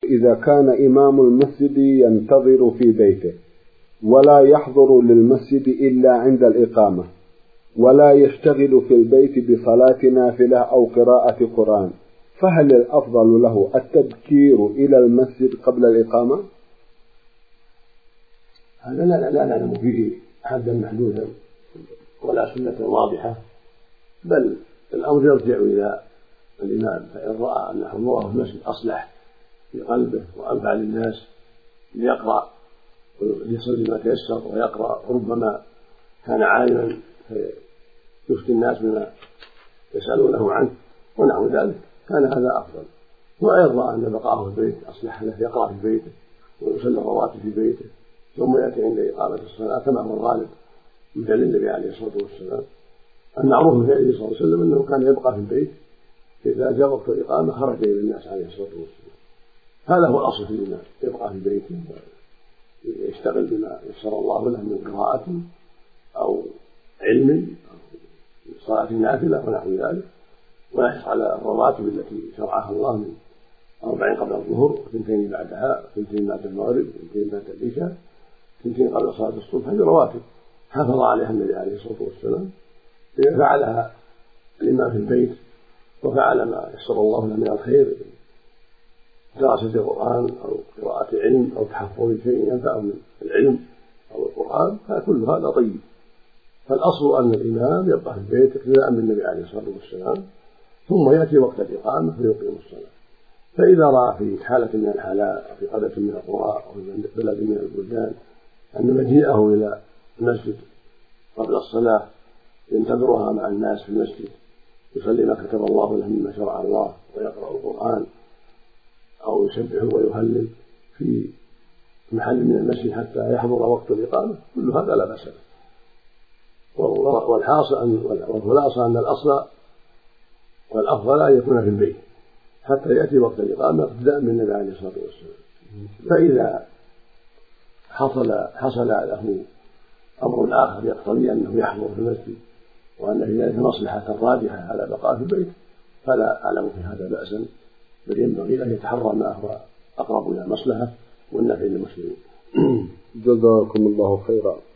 إذا كان إمام المسجد ينتظر في بيته ولا يحضر للمسجد إلا عند الإقامة ولا يشتغل في البيت بصلاة نافلة أو قراءة قرآن، فهل الأفضل له التبكير إلى المسجد قبل الإقامة؟ هذا لا نعلم فيه حدا محدودا ولا سنة واضحة، بل الأمر يرجع إلى الإمام، فإن رأى أن حضوره في المسجد أصلح في قلبه وأنفع للناس ليقرأ ويصلي ما تيسر ويقرأ، ربما كان عالما فيفتي الناس بما يسألونه عنه ونحو ذلك، كان هذا أفضل. وإن رأى أن بقاءه في البيت أصلح له يقرأ في بيته ويصلي الرواتب في بيته ثم يأتي عند إقامة الصلاة كما هو الغالب من فعل النبي عليه الصلاة والسلام. المعروف من فعله صلى الله عليه وسلم أنه كان يبقى في البيت، إذا جاء وقت الإقامة خرج إلى الناس عليه الصلاة والسلام. هذا هو الأصل في الإمام، يبقى في بيته ويشتغل بما يسر الله له من قراءة أو علم أو صلاة نافلة ونحو ذلك، ويحرص على الرواتب التي شرعها الله من 40 قبل الظهر و2 بعدها و2 بعد المغرب و2 بعد العشاء و2 قبل صلاة الصبح. هذه رواتب حافظ عليها النبي عليه الصلاة والسلام. إذا فعلها الإمام في البيت وفعل ما يسر الله له من الخير دراسة القرآن أو قراءة علم أو تحفظ شيء ينفع من العلم أو القرآن، فكل هذا طيب. فالأصل أن الإمام يبقى في البيت اقتداء بالنبي عليه الصلاة والسلام، ثم يأتي وقت الإقامة فيقيم الصلاة. فإذا رأى في حالة من الحالات أو في قرية من القرى أو في بلد من البلدان أن مجيئه إلى المسجد قبل الصلاة ينتظرها مع الناس في المسجد يصلي ما كتب الله له مما شرع الله ويقرأ القرآن أو يسبح ويهلل في محل من المسجد حتى يحضر وقت الإقامة، كل هذا لا بأس به. والخلاصة أن الأصل والأفضل أن يكون في البيت حتى يأتي وقت الإقامة اقتداء بالنبي عليه الصلاة والسلام. فإذا حصل له أمر آخر يقتضي أنه يحضر في المسجد وأن في ذلك مصلحة راجحة على بقاء في البيت فلا أعلم في هذا بأسا، بل ينبغي أن يتحرى ما هو أقرب إلى المصلحة والنفع للمسلمين. جزاكم الله خيرا.